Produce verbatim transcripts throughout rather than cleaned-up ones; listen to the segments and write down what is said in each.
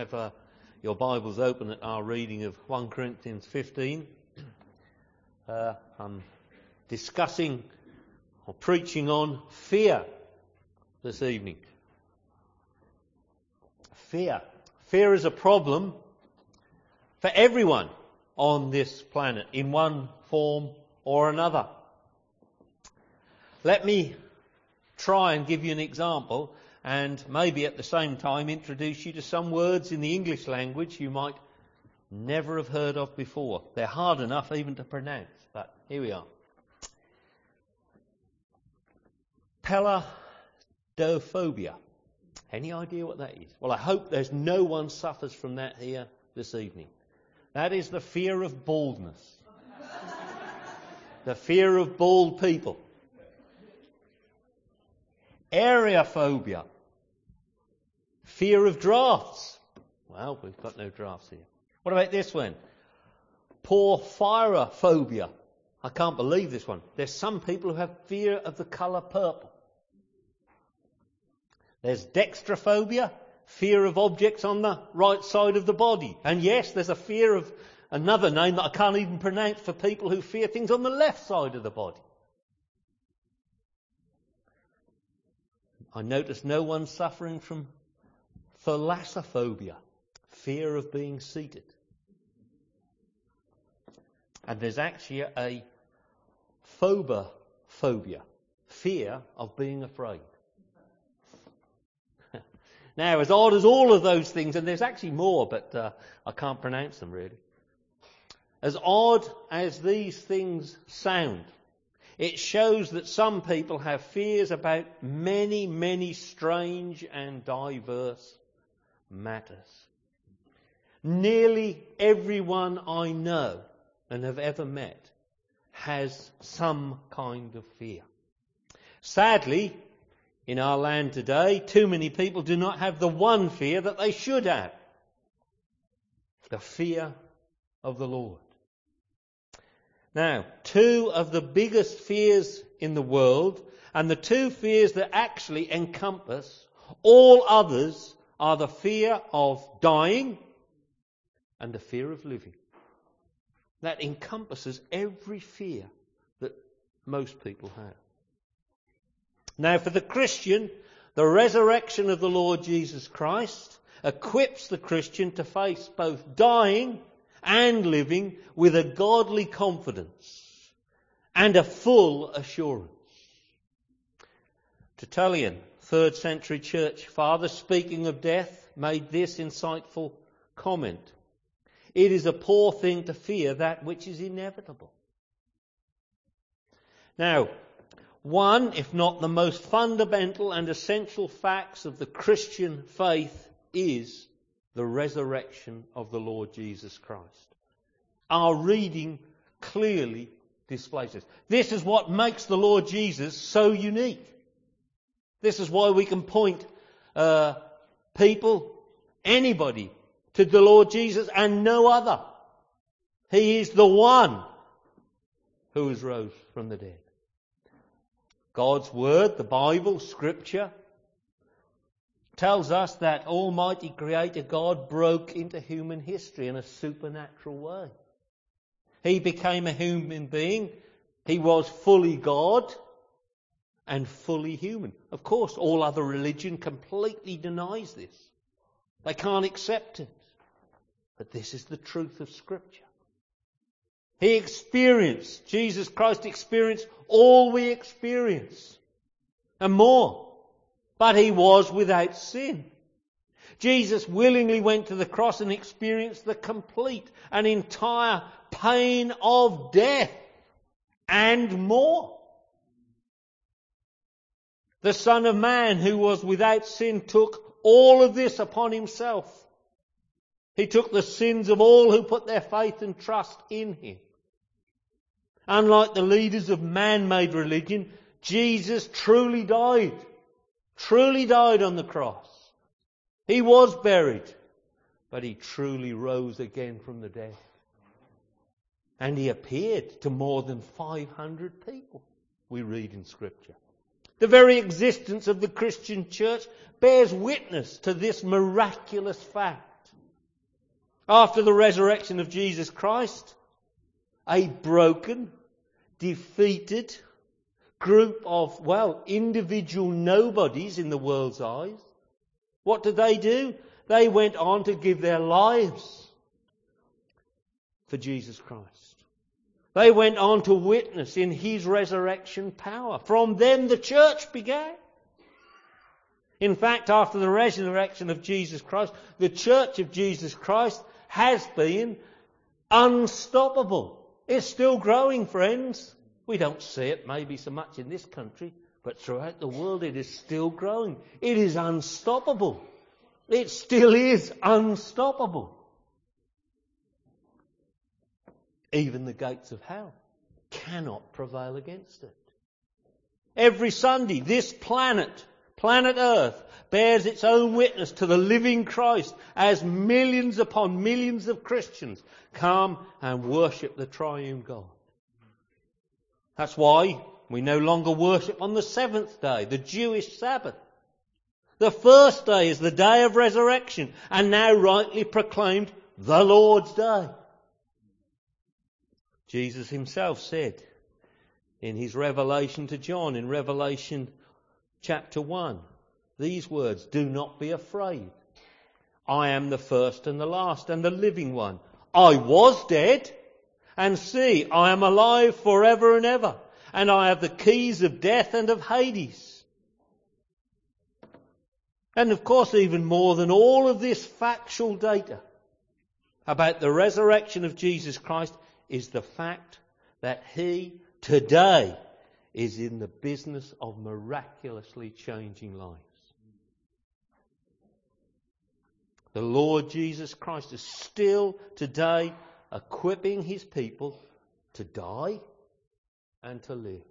Have uh, your Bibles open at our reading of First Corinthians fifteen. Uh, I'm discussing or preaching on fear this evening. Fear. Fear is a problem for everyone on this planet in one form or another. Let me try and give you an example, and maybe at the same time introduce you to some words in the English language you might never have heard of before. They're hard enough even to pronounce, but here we are. Peladophobia. Any idea what that is? Well, I hope there's no one suffers from that here this evening. That is the fear of baldness. The fear of bald people. Aerophobia. Fear of drafts. Well, we've got no drafts here. What about this one? Porphyrophobia. I can't believe this one. There's some people who have fear of the colour purple. There's dextrophobia, fear of objects on the right side of the body. And yes, there's a fear of another name that I can't even pronounce for people who fear things on the left side of the body. I notice no one suffering from thalassophobia, fear of being seated. And there's actually a phobophobia, fear of being afraid. Now, as odd as all of those things, and there's actually more, but uh, I can't pronounce them really. As odd as these things sound, it shows that some people have fears about many, many strange and diverse matters. Nearly everyone I know and have ever met has some kind of fear. Sadly, in our land today, too many people do not have the one fear that they should have. The fear of the Lord. Now, two of the biggest fears in the world, and the two fears that actually encompass all others, are the fear of dying and the fear of living. That encompasses every fear that most people have. Now, for the Christian, the resurrection of the Lord Jesus Christ equips the Christian to face both dying and living with a godly confidence and a full assurance. Tertullian, third century church father, speaking of death, made this insightful comment. It is a poor thing to fear that which is inevitable. Now, one, if not the most fundamental and essential facts of the Christian faith is the resurrection of the Lord Jesus Christ. Our reading clearly displays this. This is what makes the Lord Jesus so unique. This is why we can point uh, people, anybody, to the Lord Jesus and no other. He is the one who has rose from the dead. God's Word, the Bible, Scripture, tells us that Almighty Creator God broke into human history in a supernatural way. He became a human being. He was fully God and fully human. Of course, all other religion completely denies this. They can't accept it. But this is the truth of Scripture. He experienced, Jesus Christ experienced all we experience and more. But he was without sin. Jesus willingly went to the cross and experienced the complete and entire pain of death and more. The Son of Man, who was without sin, took all of this upon himself. He took the sins of all who put their faith and trust in him. Unlike the leaders of man-made religion, Jesus truly died. Truly died on the cross. He was buried, but he truly rose again from the dead. And he appeared to more than five hundred people, we read in Scripture. The very existence of the Christian church bears witness to this miraculous fact. After the resurrection of Jesus Christ, a broken, defeated group of, well, individual nobodies in the world's eyes, what did they do? They went on to give their lives for Jesus Christ. They went on to witness in his resurrection power. From them the church began. In fact, after the resurrection of Jesus Christ, the church of Jesus Christ has been unstoppable. It's still growing, friends. We don't see it maybe so much in this country, but throughout the world it is still growing. It is unstoppable. It still is unstoppable. Even the gates of hell cannot prevail against it. Every Sunday, this planet, planet Earth, bears its own witness to the living Christ as millions upon millions of Christians come and worship the triune God. That's why we no longer worship on the seventh day, the Jewish Sabbath. The first day is the day of resurrection, and now rightly proclaimed the Lord's Day. Jesus himself said in his revelation to John, in Revelation chapter one, these words, "Do not be afraid. I am the first and the last and the living one. I was dead, and see, I am alive forever and ever, and I have the keys of death and of Hades." And of course, even more than all of this factual data about the resurrection of Jesus Christ is the fact that he today is in the business of miraculously changing lives. The Lord Jesus Christ is still today equipping his people to die and to live.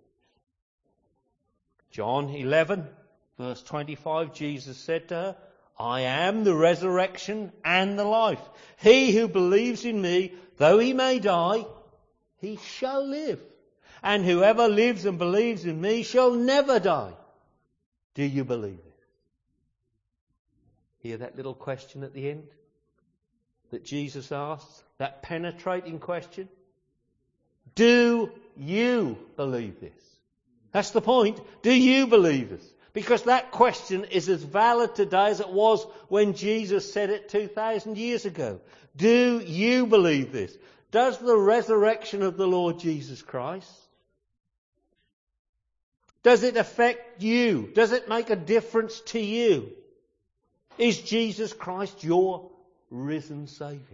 John eleven, verse twenty-five, Jesus said to her, "I am the resurrection and the life. He who believes in me, though he may die, he shall live. And whoever lives and believes in me shall never die." Do you believe it? Hear that little question at the end that Jesus asked? That penetrating question? Do you believe this? That's the point. Do you believe this? Because that question is as valid today as it was when Jesus said it two thousand years ago. Do you believe this? Does the resurrection of the Lord Jesus Christ, does it affect you? Does it make a difference to you? Is Jesus Christ your risen Saviour?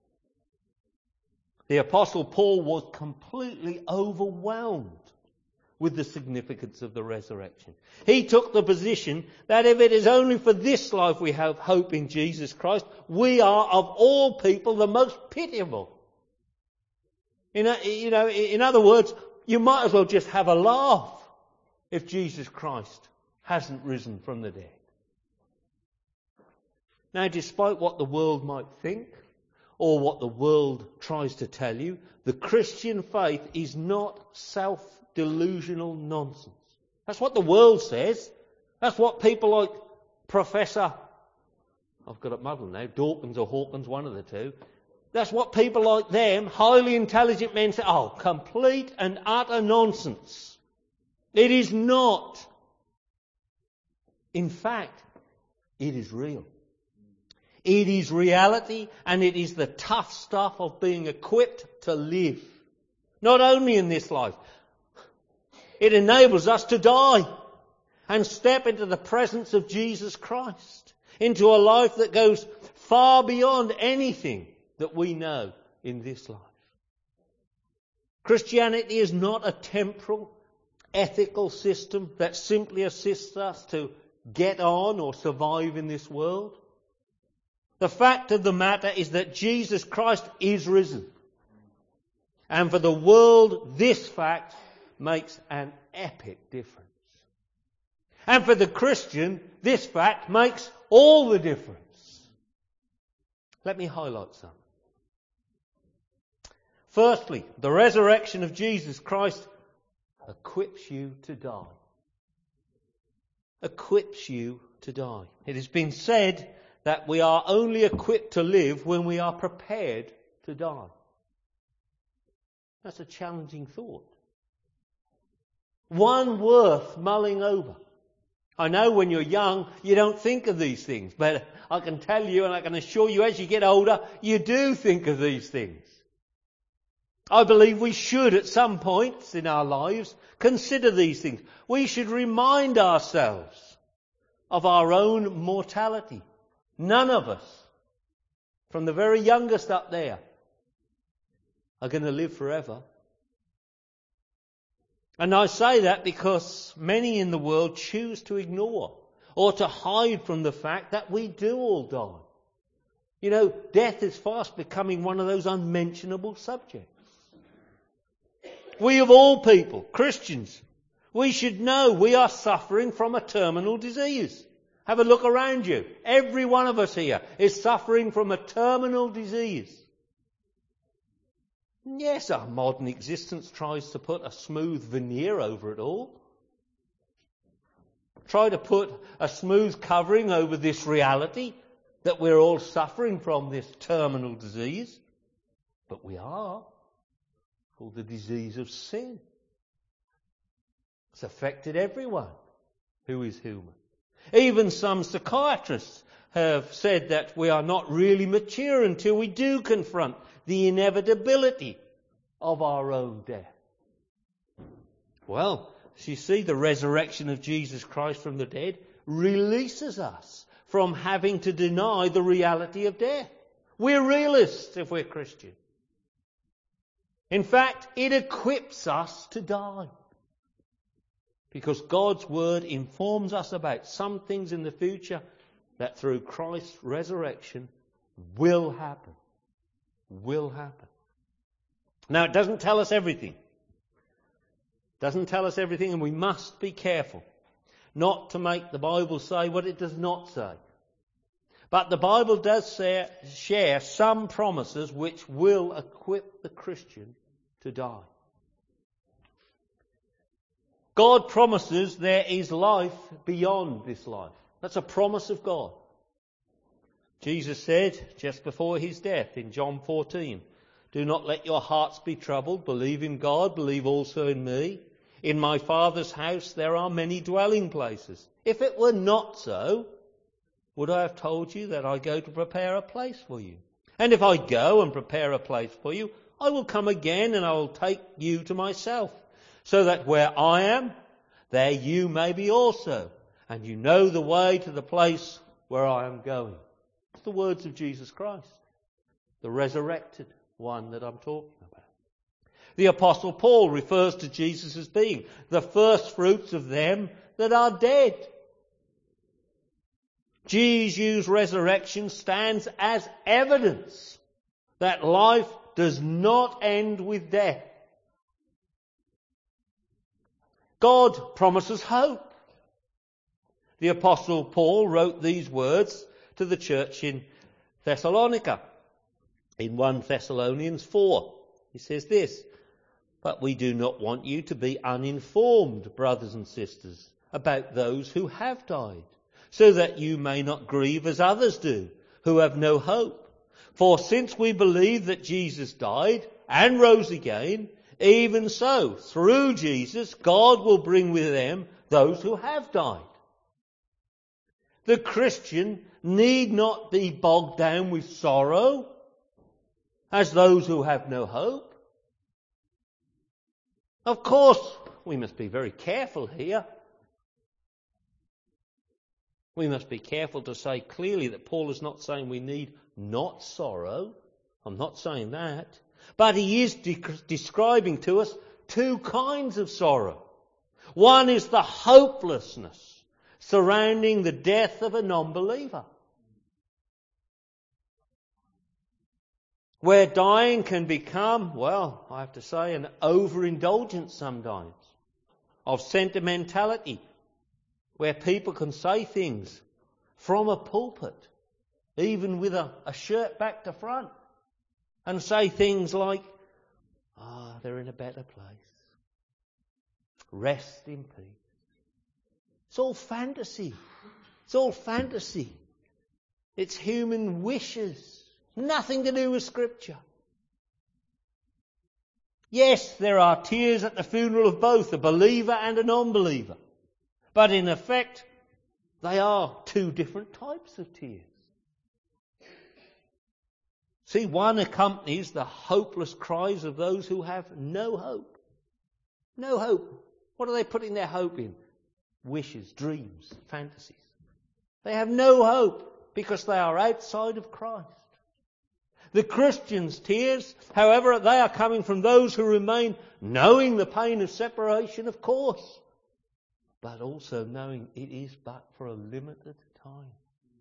The Apostle Paul was completely overwhelmed with the significance of the resurrection. He took the position that if it is only for this life we have hope in Jesus Christ, we are of all people the most pitiable. In a, you know, in other words, you might as well just have a laugh if Jesus Christ hasn't risen from the dead. Now, despite what the world might think, or what the world tries to tell you, the Christian faith is not self-delusional nonsense. That's what the world says. That's what people like Professor, I've got it muddled now, Dawkins or Hawkins, one of the two. That's what people like them, highly intelligent men, say, oh, complete and utter nonsense. It is not. In fact, it is real. It is reality, and it is the tough stuff of being equipped to live. Not only in this life. It enables us to die and step into the presence of Jesus Christ, into a life that goes far beyond anything that we know in this life. Christianity is not a temporal, ethical system that simply assists us to get on or survive in this world. The fact of the matter is that Jesus Christ is risen. And for the world, this fact makes an epic difference. And for the Christian, this fact makes all the difference. Let me highlight some. Firstly, the resurrection of Jesus Christ equips you to die. Equips you to die. It has been said that we are only equipped to live when we are prepared to die. That's a challenging thought. One worth mulling over. I know when you're young, you don't think of these things, but I can tell you and I can assure you as you get older, you do think of these things. I believe we should at some points in our lives consider these things. We should remind ourselves of our own mortality. None of us, from the very youngest up there, are going to live forever. And I say that because many in the world choose to ignore or to hide from the fact that we do all die. You know, death is fast becoming one of those unmentionable subjects. We of all people, Christians, we should know we are suffering from a terminal disease. Have a look around you. Every one of us here is suffering from a terminal disease. Yes, our modern existence tries to put a smooth veneer over it all. Try to put a smooth covering over this reality that we're all suffering from this terminal disease. But we are. Called the disease of sin. It's affected everyone who is human. Even some psychiatrists have said that we are not really mature until we do confront the inevitability of our own death. Well, you see, the resurrection of Jesus Christ from the dead releases us from having to deny the reality of death. We're realists if we're Christian. In fact, it equips us to die. Because God's Word informs us about some things in the future that through Christ's resurrection will happen. Will happen. Now, it doesn't tell us everything. It doesn't tell us everything, and we must be careful not to make the Bible say what it does not say. But the Bible does say, share some promises which will equip the Christian to die. God promises there is life beyond this life. That's a promise of God. Jesus said just before his death in John fourteen, "Do not let your hearts be troubled. Believe in God, believe also in me. In my Father's house there are many dwelling places. If it were not so, would I have told you that I go to prepare a place for you? And if I go and prepare a place for you, I will come again and I will take you to myself, so that where I am, there you may be also. And you know the way to the place where I am going." It's the words of Jesus Christ, the resurrected one that I'm talking about. The Apostle Paul refers to Jesus as being the first fruits of them that are dead. Jesus' resurrection stands as evidence that life does not end with death. God promises hope. The Apostle Paul wrote these words to the church in Thessalonica in First Thessalonians four. He says this, "But we do not want you to be uninformed, brothers and sisters, about those who have died, so that you may not grieve as others do, who have no hope. For since we believe that Jesus died and rose again, even so, through Jesus, God will bring with him those who have died." The Christian need not be bogged down with sorrow as those who have no hope. Of course, we must be very careful here. We must be careful to say clearly that Paul is not saying we need not sorrow. I'm not saying that. But he is de- describing to us two kinds of sorrow. One is the hopelessness surrounding the death of a non-believer, where dying can become, well, I have to say, an overindulgence sometimes of sentimentality, where people can say things from a pulpit, even with a, a shirt back to front, and say things like, ah, oh, they're in a better place. Rest in peace. It's all fantasy. It's all fantasy. It's human wishes. Nothing to do with Scripture. Yes, there are tears at the funeral of both a believer and a non-believer. But in effect, they are two different types of tears. See, one accompanies the hopeless cries of those who have no hope. No hope. What are they putting their hope in? Wishes, dreams, fantasies. They have no hope because they are outside of Christ. The Christians' tears, however, they are coming from those who remain knowing the pain of separation, of course, but also knowing it is but for a limited time.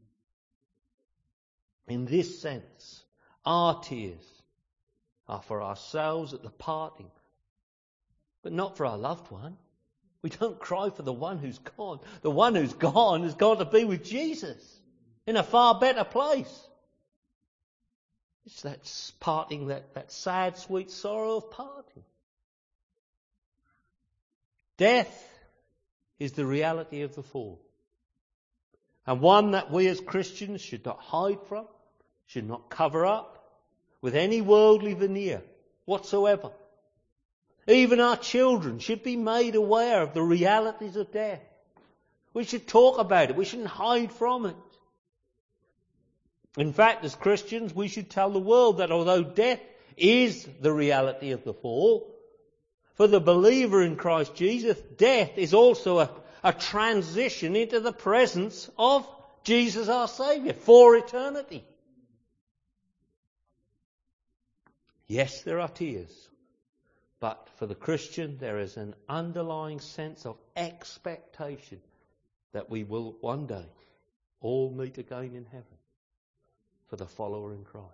In this sense, our tears are for ourselves at the parting, but not for our loved one. We don't cry for the one who's gone. The one who's gone has gone to be with Jesus in a far better place. It's that parting, that, that sad, sweet sorrow of parting. Death is the reality of the fall, and one that we as Christians should not hide from, should not cover up with any worldly veneer whatsoever. Even our children should be made aware of the realities of death. We should talk about it. We shouldn't hide from it. In fact, as Christians, we should tell the world that although death is the reality of the fall, for the believer in Christ Jesus, death is also a, a transition into the presence of Jesus our Saviour for eternity. Yes, there are tears. But for the Christian, there is an underlying sense of expectation that we will one day all meet again in heaven for the follower in Christ.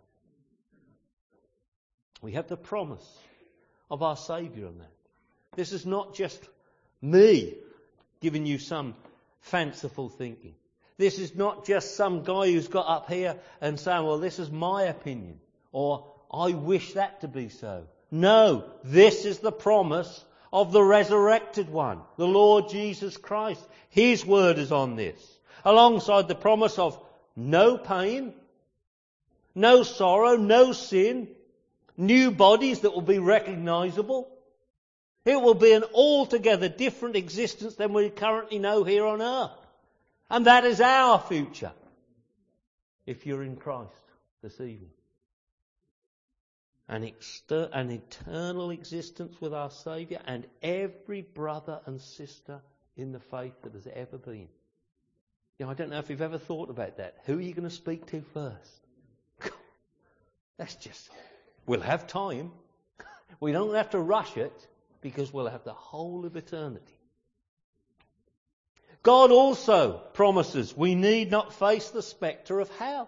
We have the promise of our Saviour on that. This is not just me giving you some fanciful thinking. This is not just some guy who's got up here and saying, well, this is my opinion, or I wish that to be so. No, this is the promise of the resurrected one, the Lord Jesus Christ. His word is on this, alongside the promise of no pain, no sorrow, no sin, new bodies that will be recognisable. It will be an altogether different existence than we currently know here on earth. And that is our future, if you're in Christ this evening. An, exter- an eternal existence with our Saviour and every brother and sister in the faith that has ever been. You know, I don't know if you've ever thought about that. Who are you going to speak to first? That's just, we'll have time. We don't have to rush it because we'll have the whole of eternity. God also promises we need not face the spectre of hell.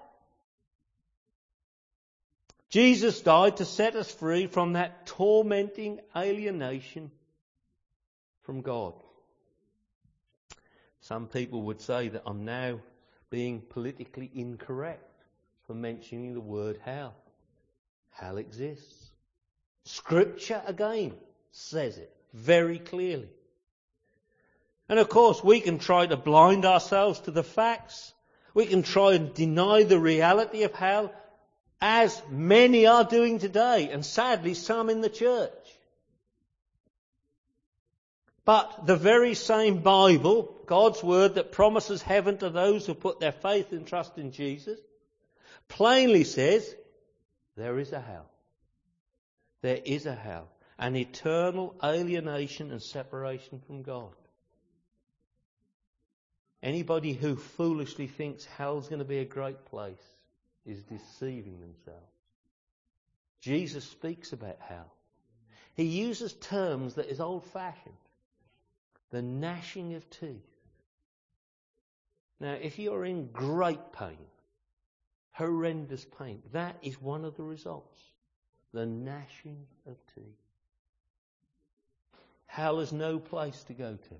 Jesus died to set us free from that tormenting alienation from God. Some people would say that I'm now being politically incorrect for mentioning the word hell. Hell exists. Scripture again says it very clearly. And of course we can try to blind ourselves to the facts. We can try and deny the reality of hell, as many are doing today, and sadly some in the church. But the very same Bible, God's word that promises heaven to those who put their faith and trust in Jesus, plainly says there is a hell. There is a hell. An eternal alienation and separation from God. Anybody who foolishly thinks hell's going to be a great place is deceiving themselves. Jesus speaks about hell. He uses terms that is old-fashioned. The gnashing of teeth. Now, if you're in great pain, horrendous pain, that is one of the results. The gnashing of teeth. Hell is no place to go to.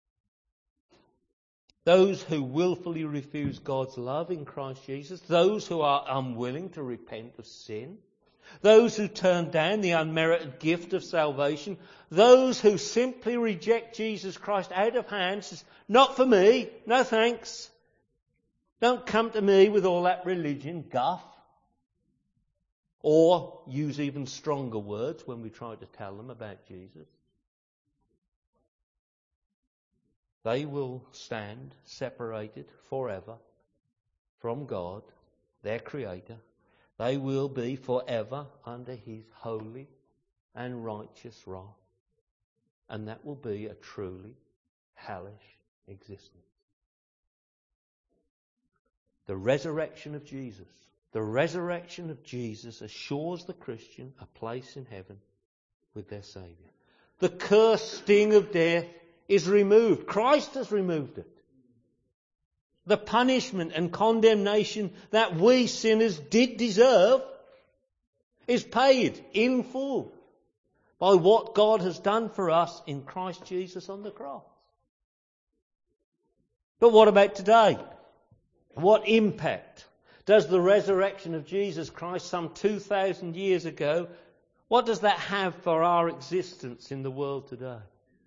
Those who willfully refuse God's love in Christ Jesus, those who are unwilling to repent of sin, those who turn down the unmerited gift of salvation, those who simply reject Jesus Christ out of hand, says, not for me, no thanks. Don't come to me with all that religion guff. Or use even stronger words when we try to tell them about Jesus. They will stand separated forever from God, their Creator. They will be forever under His holy and righteous wrath. And that will be a truly hellish existence. The resurrection of Jesus. The resurrection of Jesus assures the Christian a place in heaven with their Saviour. The cursed sting of death is removed. Christ has removed it. The punishment and condemnation that we sinners did deserve is paid in full by what God has done for us in Christ Jesus on the cross. But what about today? What impact does the resurrection of Jesus Christ some two thousand years ago, what does that have for our existence in the world today?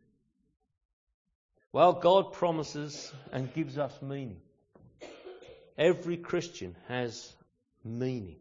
Well, God promises and gives us meaning. Every Christian has meaning.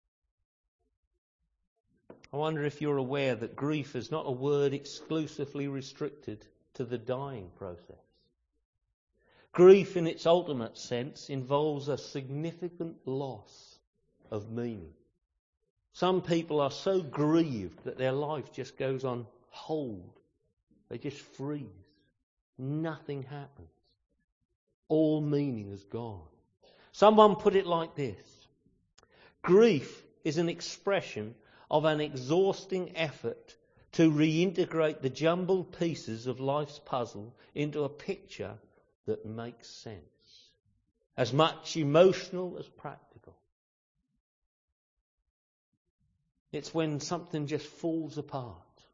I wonder if you're aware that grief is not a word exclusively restricted to the dying process. Grief in its ultimate sense involves a significant loss of meaning. Some people are so grieved that their life just goes on hold. They just freeze. Nothing happens. All meaning is gone. Someone put it like this. Grief is an expression of an exhausting effort to reintegrate the jumbled pieces of life's puzzle into a picture that makes sense. As much emotional as practical. It's when something just falls apart.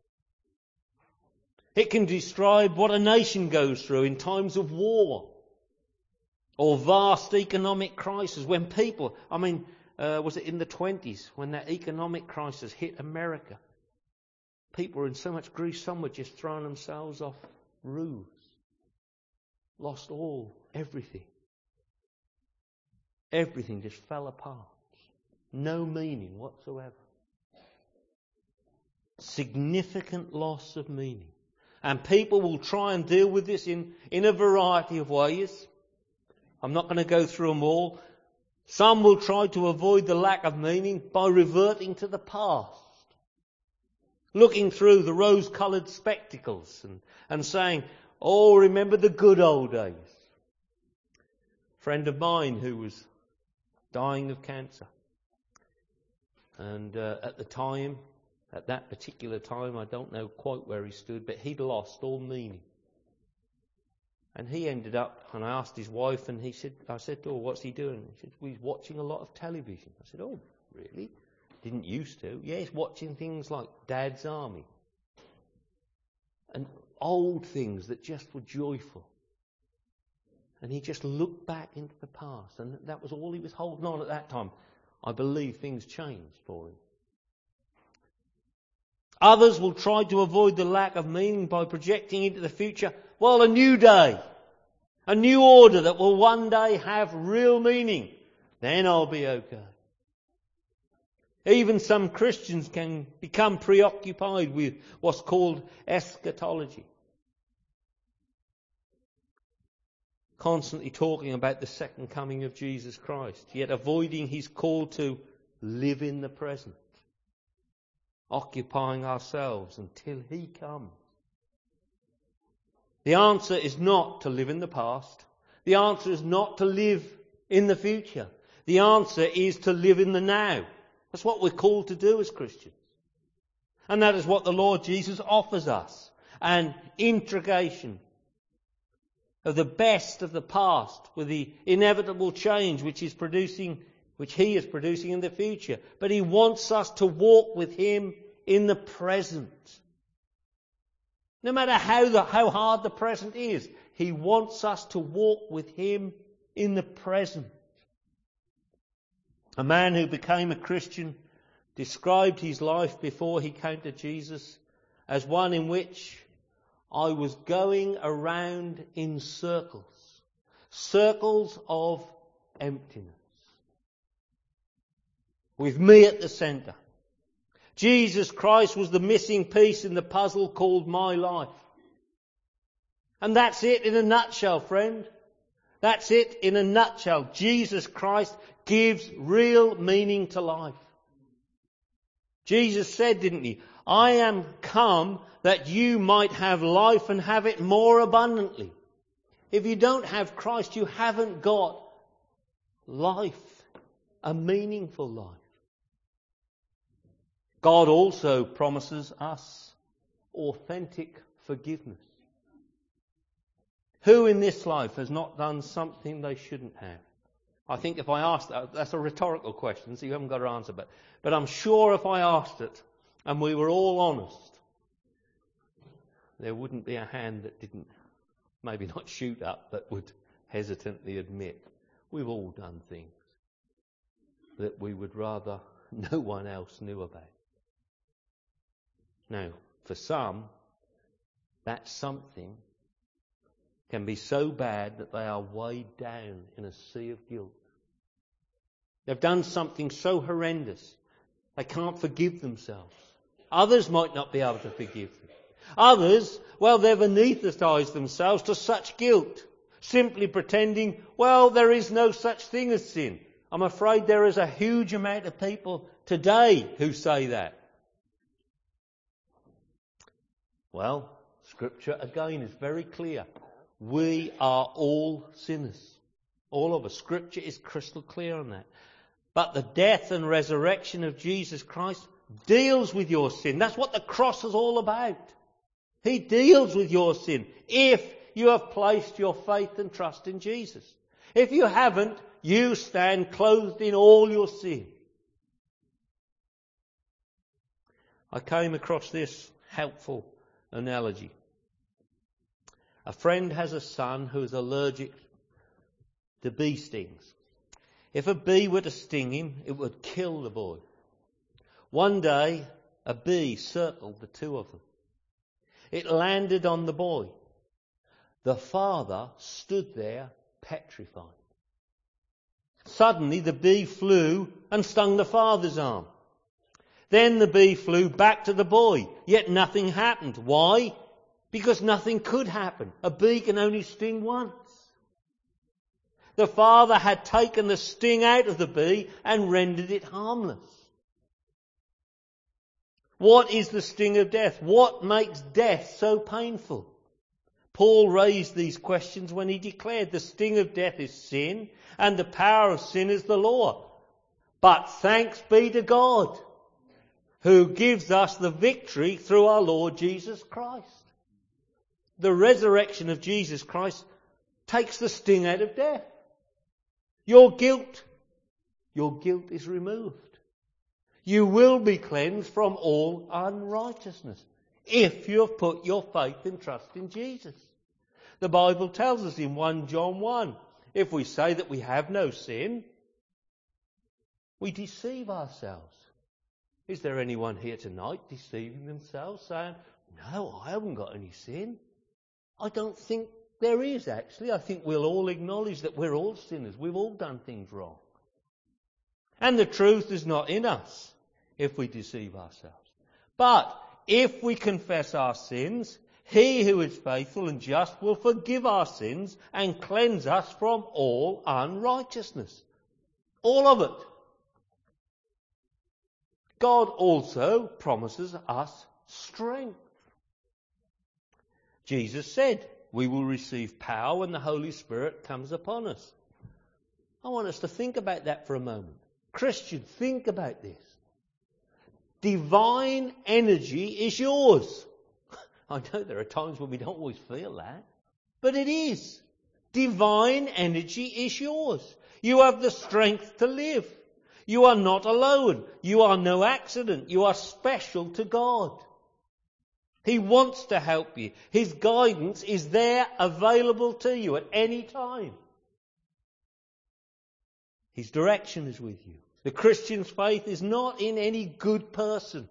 It can describe what a nation goes through in times of war or vast economic crisis. When people, I mean, uh, was it in the twenties when that economic crisis hit America? People were in so much grief, some were just throwing themselves off roofs. Lost all, everything. Everything just fell apart. No meaning whatsoever. Significant loss of meaning. And people will try and deal with this in, in a variety of ways. I'm not going to go through them all. Some will try to avoid the lack of meaning by reverting to the past. Looking through the rose-coloured spectacles and, and saying, oh, remember the good old days. A friend of mine who was dying of cancer. And uh, at the time, at that particular time, I don't know quite where he stood, but he'd lost all meaning. And he ended up, and I asked his wife, and he said, I said, oh, what's he doing? He said, well, he's watching a lot of television. I said, oh, really? Didn't used to. Yeah, he's watching things like Dad's Army. And old things that just were joyful. And he just looked back into the past, and that was all he was holding on at that time. I believe things changed for him. Others will try to avoid the lack of meaning by projecting into the future, well, a new day, a new order that will one day have real meaning. Then I'll be okay. Even some Christians can become preoccupied with what's called eschatology. Constantly talking about the second coming of Jesus Christ, yet avoiding his call to live in the present. Occupying ourselves until he comes. The answer is not to live in the past. The answer is not to live in the future. The answer is to live in the now. That's what we're called to do as Christians. And that is what the Lord Jesus offers us. An integration of the best of the past with the inevitable change which is producing, which he is producing in the future. But he wants us to walk with him in the present. No matter how the, how hard the present is, he wants us to walk with him in the present. A man who became a Christian described his life before he came to Jesus as one in which I was going around in circles. Circles of emptiness. With me at the centre. Jesus Christ was the missing piece in the puzzle called my life. And that's it in a nutshell, friend. That's it in a nutshell. Jesus Christ gives real meaning to life. Jesus said, didn't he, I am come that you might have life and have it more abundantly. If you don't have Christ, you haven't got life, a meaningful life. God also promises us authentic forgiveness. Who in this life has not done something they shouldn't have? I think if I asked that, that's a rhetorical question, so you haven't got to answer. But, but I'm sure if I asked it, and we were all honest, there wouldn't be a hand that didn't, maybe not shoot up, but would hesitantly admit, we've all done things that we would rather no one else knew about. Now, for some, that something can be so bad that they are weighed down in a sea of guilt. They've done something so horrendous, they can't forgive themselves. Others might not be able to forgive them. Others, well, they've anaesthetised themselves to such guilt, simply pretending, well, there is no such thing as sin. I'm afraid there is a huge amount of people today who say that. Well, Scripture again is very clear. We are all sinners. All of us. Scripture is crystal clear on that. But the death and resurrection of Jesus Christ deals with your sin. That's what the cross is all about. He deals with your sin if you have placed your faith and trust in Jesus. If you haven't, you stand clothed in all your sin. I came across this helpful analogy. A friend has a son who is allergic to bee stings. If a bee were to sting him, it would kill the boy. One day, a bee circled the two of them. It landed on the boy. The father stood there petrified. Suddenly, the bee flew and stung the father's arm. Then the bee flew back to the boy, yet nothing happened. Why? Because nothing could happen. A bee can only sting once. The father had taken the sting out of the bee and rendered it harmless. What is the sting of death? What makes death so painful? Paul raised these questions when he declared the sting of death is sin and the power of sin is the law. But thanks be to God who gives us the victory through our Lord Jesus Christ. The resurrection of Jesus Christ takes the sting out of death. Your guilt, your guilt is removed. You will be cleansed from all unrighteousness if you have put your faith and trust in Jesus. The Bible tells us in First John one, if we say that we have no sin, we deceive ourselves. Is there anyone here tonight deceiving themselves, saying, no, I haven't got any sin? I don't think there is, actually. I think we'll all acknowledge that we're all sinners. We've all done things wrong. And the truth is not in us if we deceive ourselves. But if we confess our sins, He who is faithful and just will forgive our sins and cleanse us from all unrighteousness. All of it. God also promises us strength. Jesus said, we will receive power when the Holy Spirit comes upon us. I want us to think about that for a moment. Christian, think about this. Divine energy is yours. I know there are times when we don't always feel that, but it is. Divine energy is yours. You have the strength to live. You are not alone. You are no accident. You are special to God. He wants to help you. His guidance is there available to you at any time. His direction is with you. The Christian's faith is not in any good person.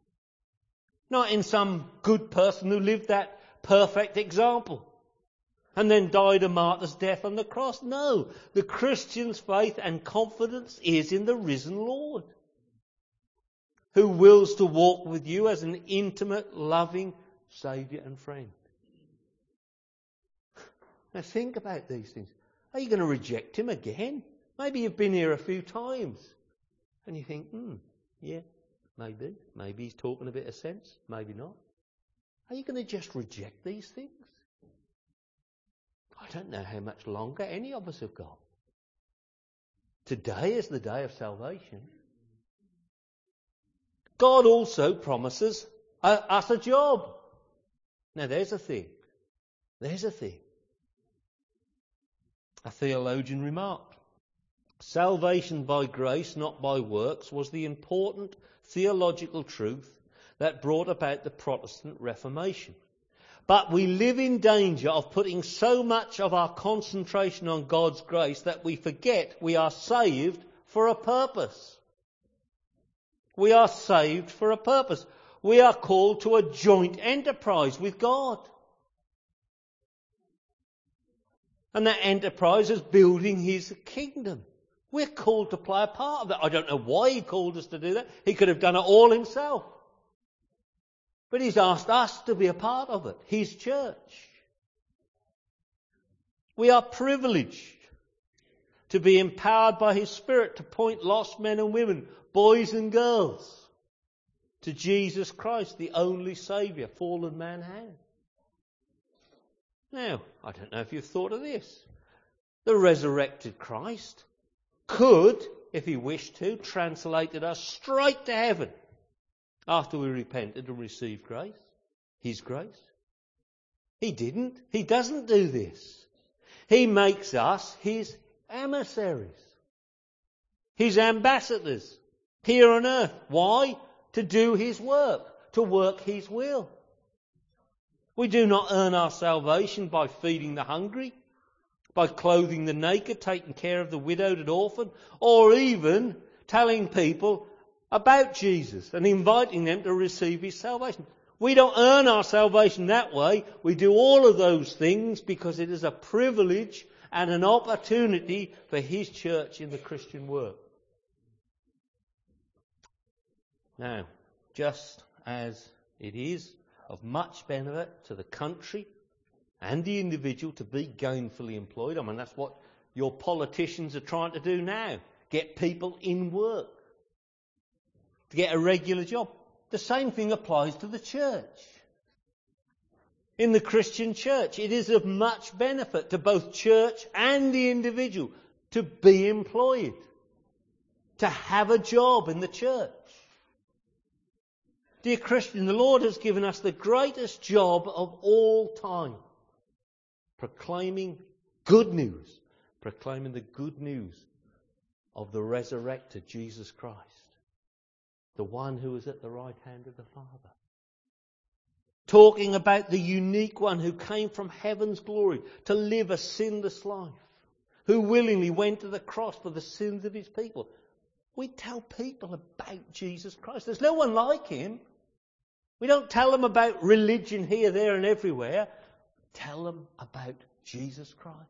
Not in some good person who lived that perfect example. and then died a martyr's death on the cross. No, the Christian's faith and confidence is in the risen Lord, who wills to walk with you as an intimate, loving Saviour and friend. Now think about these things. Are you going to reject him again? Maybe you've been here a few times and you think, hmm, yeah, maybe. Maybe he's talking a bit of sense. Maybe not. Are you going to just reject these things? I don't know how much longer any of us have got. Today is the day of salvation. God also promises us a job. Now there's a thing. There's a thing. A theologian remarked, salvation by grace, not by works, was the important theological truth that brought about the Protestant Reformation. But we live in danger of putting so much of our concentration on God's grace that we forget we are saved for a purpose. We are saved for a purpose. We are called to a joint enterprise with God. And that enterprise is building his kingdom. We're called to play a part of it. I don't know why he called us to do that. He could have done it all himself. But he's asked us to be a part of it, his church. We are privileged to be empowered by his Spirit to point lost men and women, boys and girls, to Jesus Christ, the only Saviour fallen man had. Now, I don't know if you've thought of this. The resurrected Christ could, if he wished to, translated us straight to heaven after we repented and received grace, his grace. He didn't. He doesn't do this. He makes us his emissaries, his ambassadors here on earth. Why? To do his work, to work his will. We do not earn our salvation by feeding the hungry, by clothing the naked, taking care of the widowed and orphan, or even telling people about Jesus and inviting them to receive his salvation. We don't earn our salvation that way. We do all of those things because it is a privilege and an opportunity for his church in the Christian work. Now, just as it is of much benefit to the country and the individual to be gainfully employed. I mean, that's what your politicians are trying to do now. Get people in work. To get a regular job. The same thing applies to the church. In the Christian church, it is of much benefit to both church and the individual to be employed. To have a job in the church. Dear Christian, the Lord has given us the greatest job of all time. Proclaiming good news. Proclaiming the good news of the resurrected Jesus Christ. The one who is at the right hand of the Father. Talking about the unique one who came from heaven's glory to live a sinless life. Who willingly went to the cross for the sins of his people. We tell people about Jesus Christ. There's no one like him. We don't tell them about religion here, there and everywhere. Tell them about Jesus Christ.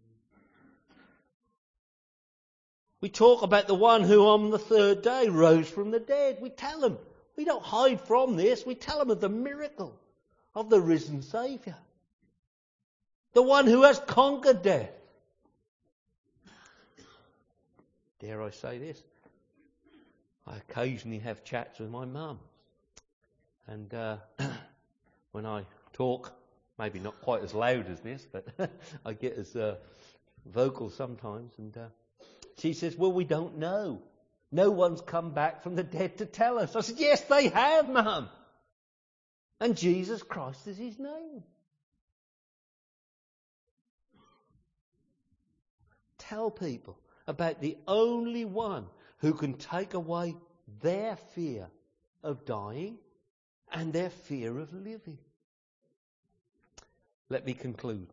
We talk about the one who on the third day rose from the dead. We tell them. We don't hide from this. We tell them of the miracle of the risen Saviour. The one who has conquered death. Dare I say this? I occasionally have chats with my mum. And uh, when I talk, maybe not quite as loud as this, but I get as uh, vocal sometimes. And uh, she says, well, we don't know. No one's come back from the dead to tell us. I said, yes, they have, Mum. And Jesus Christ is his name. Tell people about the only one who can take away their fear of dying and their fear of living. Let me conclude.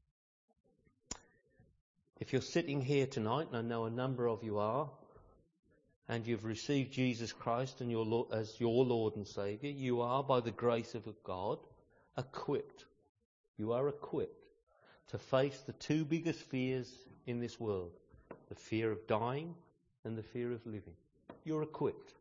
If you're sitting here tonight, and I know a number of you are, and you've received Jesus Christ and your Lord, as your Lord and Saviour, you are, by the grace of God, equipped. You are equipped to face the two biggest fears in this world, the fear of dying and the fear of living. You're equipped.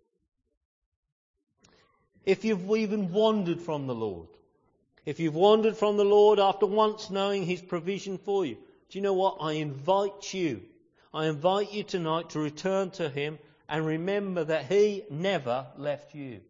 If you've even wandered from the Lord, if you've wandered from the Lord after once knowing his provision for you, do you know what? I invite you, I invite you tonight to return to him and remember that he never left you.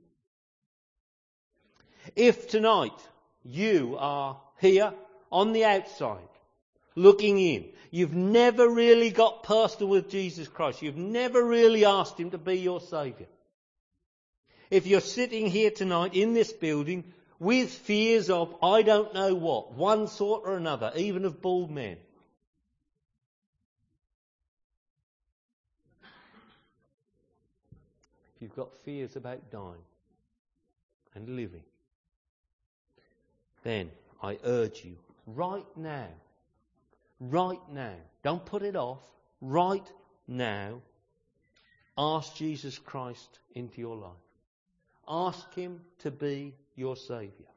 If tonight you are here on the outside, looking in, you've never really got personal with Jesus Christ, you've never really asked him to be your Saviour. If you're sitting here tonight in this building with fears of I don't know what, one sort or another, even of bald men, if you've got fears about dying and living, then I urge you, right now, right now, don't put it off, right now, ask Jesus Christ into your life. Ask him to be your Saviour.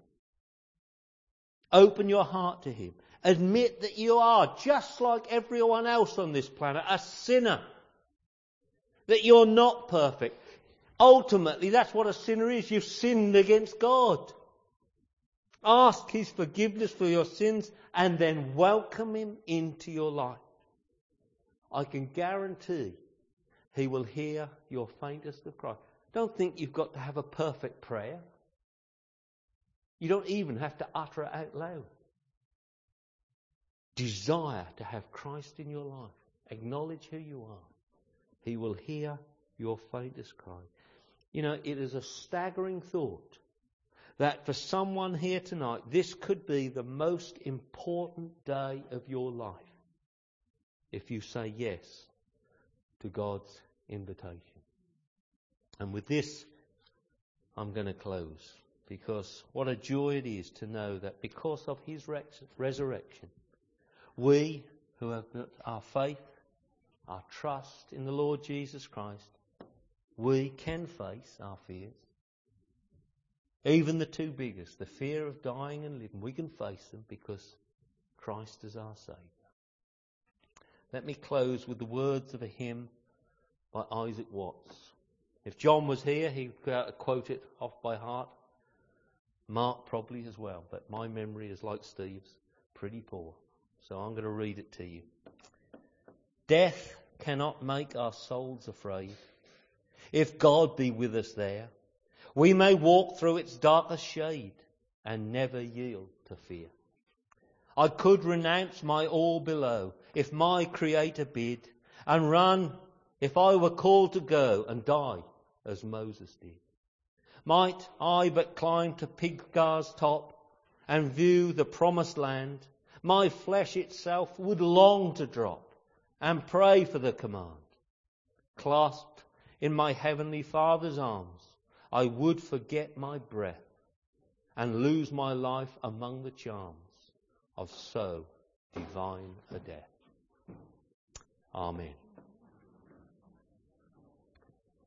Open your heart to him. Admit that you are, just like everyone else on this planet, a sinner. That you're not perfect. Ultimately, that's what a sinner is. You've sinned against God. Ask his forgiveness for your sins and then welcome him into your life. I can guarantee he will hear your faintest of cries. Don't think you've got to have a perfect prayer. You don't even have to utter it out loud. Desire to have Christ in your life. Acknowledge who you are. He will hear your faintest cry. You know, it is a staggering thought that for someone here tonight, this could be the most important day of your life if you say yes to God's invitation. And with this, I'm going to close, because what a joy it is to know that because of his resurrection, we who have put our faith, our trust in the Lord Jesus Christ, we can face our fears. Even the two biggest, the fear of dying and living, we can face them because Christ is our Saviour. Let me close with the words of a hymn by Isaac Watts. If John was here, he would quote it off by heart. Mark probably as well, but my memory is like Steve's, pretty poor. So I'm going to read it to you. Death cannot make our souls afraid. If God be with us there, we may walk through its darkest shade and never yield to fear. I could renounce my all below if my Creator bid, and run if I were called to go and die as Moses did. Might I but climb to Pisgah's top and view the promised land, my flesh itself would long to drop and pray for the command. Clasped in my heavenly Father's arms, I would forget my breath and lose my life among the charms of so divine a death. Amen.